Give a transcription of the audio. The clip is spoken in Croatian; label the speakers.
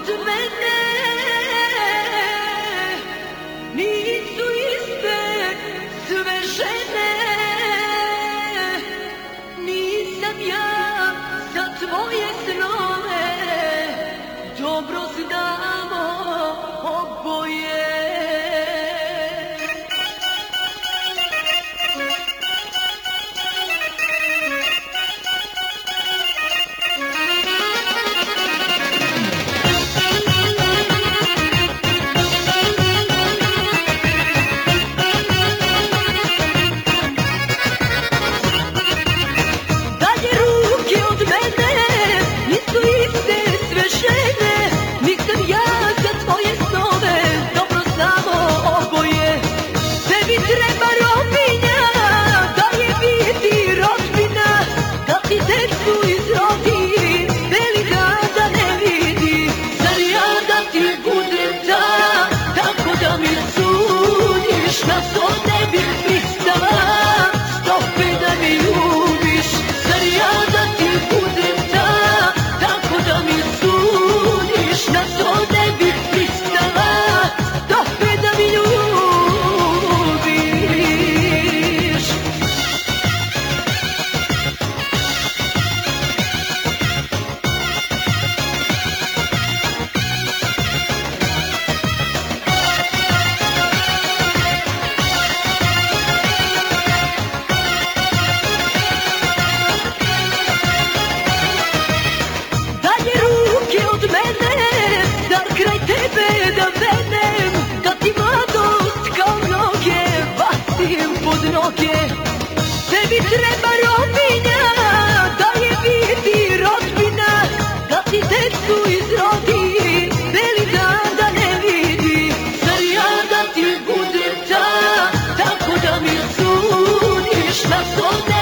Speaker 1: od mene nisu iste sve žene. Nisam ja za tvoje snove, dobro znamo oboje. Tebi treba robinja, da je biti rodbina, da ti decu izrodi, beli dan da ne vidi. Zar ja da ti budem ta, tako da mi sudiš na svoj